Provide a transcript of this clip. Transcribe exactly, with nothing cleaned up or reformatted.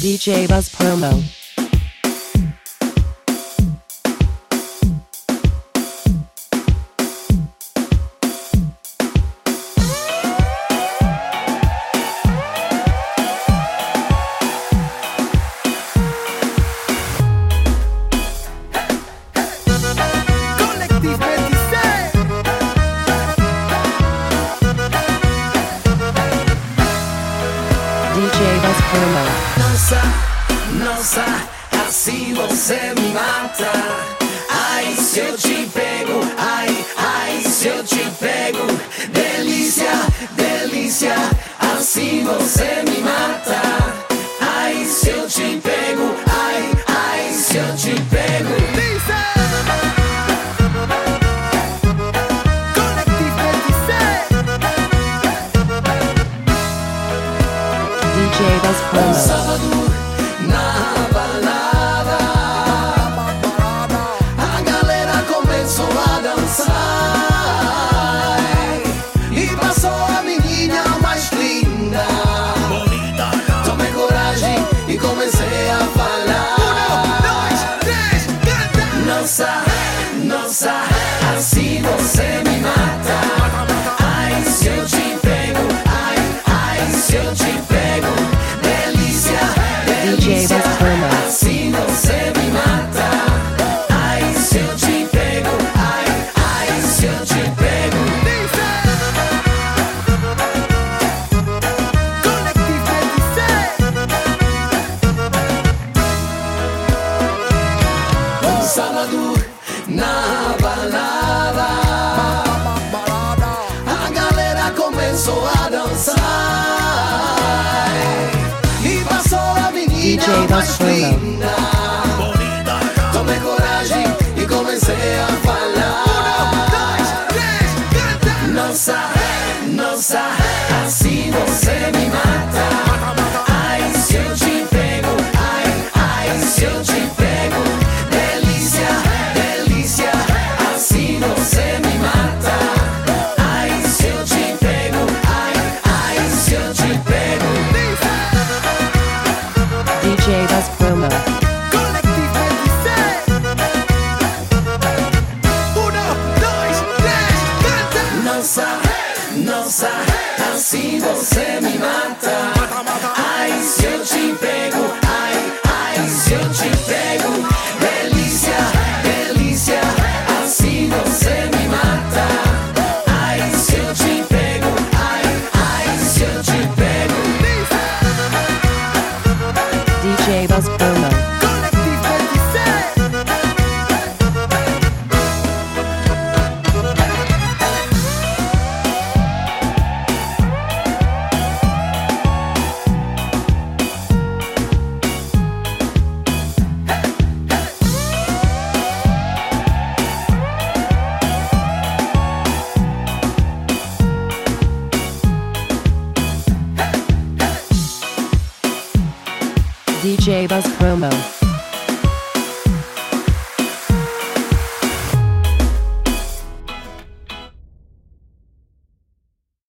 D J Buzz Promo. Nossa, nossa, assim você me mata. Ai, se eu te pego, ai, ai, se eu te pego. Delícia, delícia, assim você me mata. Ai, se eu te pego, ai, ai, se eu te pego. D J Buzz Promo. Sábado na balada, a galera começou a dançar e passou a menina mais linda. Tomei coragem e comecei a falar. Um, dois, três, canta! Nossa, nossa, assim você me mata. Ai, se eu te pego, ai, ai, se eu te pego. Delícia, delícia, assim você me mata. Ai, se eu te pego, ai, ai, se eu te pego. Um sábado na balada, a galera começou a dançar e passou a menina D J mais Buzz Promo. linda. Tomei coragem e comecei a falar. Um, dois, três, canta! Nossa, nossa, assim você me mata. Ai, se eu te pego, ai, ai, se eu te pego. Delícia, delícia, assim você me mata. Ai, se eu te pego, ai, ai, se eu te pego. D J Buzz Promo. Nossa, nossa, assim você me mata. Ai, se eu te pego, ai, ai, se eu te pego. Delícia, delícia, assim você me mata. Ai, se eu te pego, ai, ai, se eu te pego. D J Buzz Promo. D J Buzz Promo.